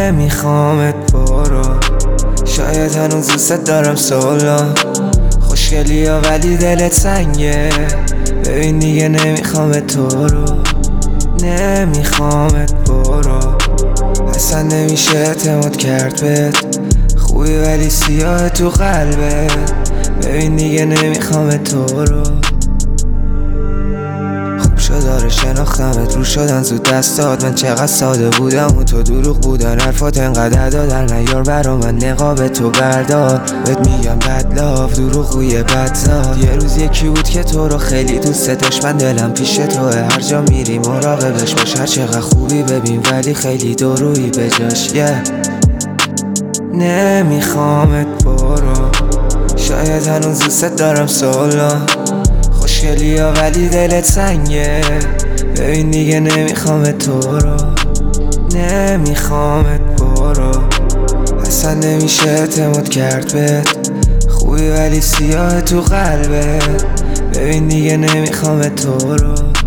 نمیخوامت برو، شاید هنوز دوست دارم سولا. خوشگلی ها ولی دلت سنگه، ببین دیگه نمیخوامت تو رو. نمیخوامت برو، اصلا نمیشه اعتماد کرد بهت. خوبی ولی سیاه تو قلبت، ببین دیگه نمیخوامت تو رو. خوب شد آره شناختمت، رو شدن زود دستات. من چقدر ساده بودم و تو دروغ بودن حرفات انقدر دادر. نیار برا من نقاب تو بردار، بهت میگم بد لاف دروغوی بدزاد. یه روز یکی بود که تو رو خیلی دوست داشت، من دلم پیش توه، هر جا میری مراقبش باش. هر چقدر خوبی ببین ولی خیلی دورویی به جاش. نمیخوامت برو، شاید هنوز دوست دارم سولا. خوشگلی ها ولی دلت سنگه، ببین دیگه نمیخوامت تو رو. نمیخوامت برو، اصلا نمیشه اعتماد کرد بهت. خوبی ولی سیاه تو قلبت، ببین دیگه نمیخوامت تو رو.